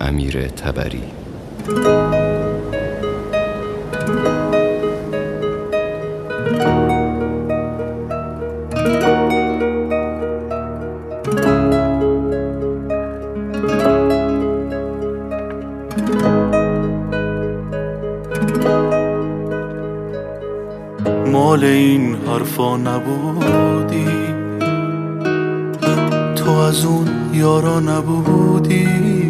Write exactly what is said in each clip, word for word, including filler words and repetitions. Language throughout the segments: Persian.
امیر طبری. مال این حرفا نبودی، تو از اون یارا نبودی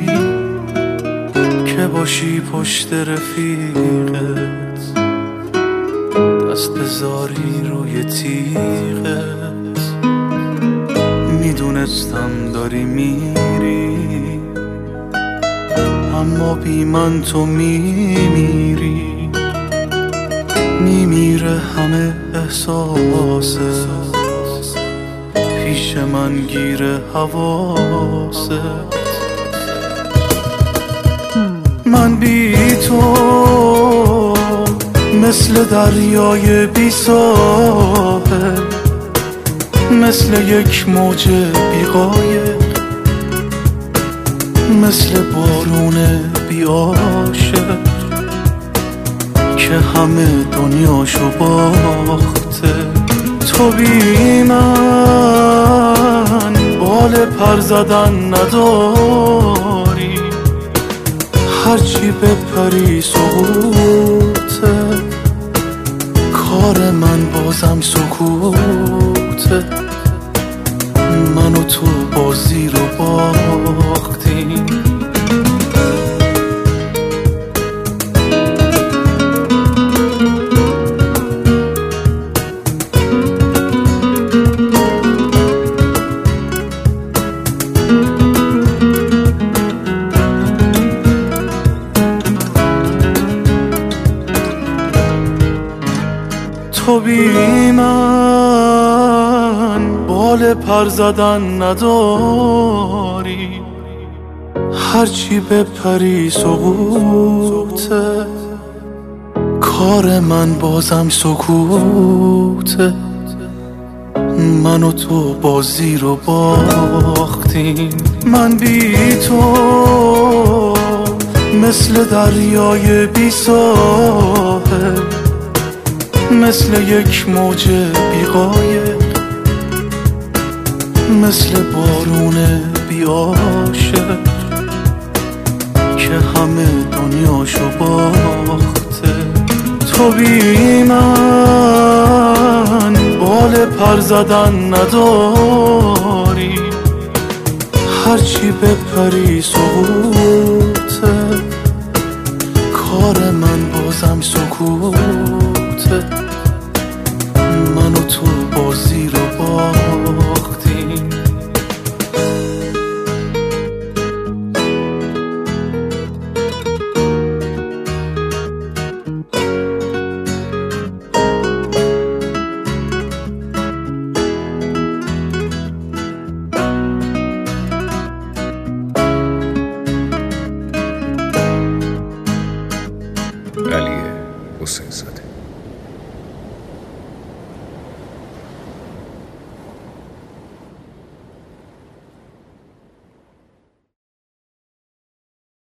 که باشی پشت رفیقت، دست بذاری روی تیغت. میدونستم داری میری، اما بی من تو میمیری. میمیره همه احساست، پیش من گیره حواست. من بی تو مثل دریای بی ساحل، مثل یک موج بی قایق، مثل بارون بی عاشق که همه دنیاشو باخته. تو بی من بال پر زدن نداری، هرچی بپری سقوطه. کار من بازم سکوته، من و تو بازی رو باختیم. تو بی من بال پر زدن نداری، هرچی بپری سقوطه. کار من بازم سکوته، من و تو بازی رو باختیم. من بی تو مثل دریای بی ساحل، مثل یک موج بی قایق، مثل بارون بی عاشق که همه دنیاشو باخته. تو بی من بال پر زدن نداری، هرچی بپری سقوطه. کار من بازم سکوته، من و تو بازی رو باختیم. علی حسین زاده.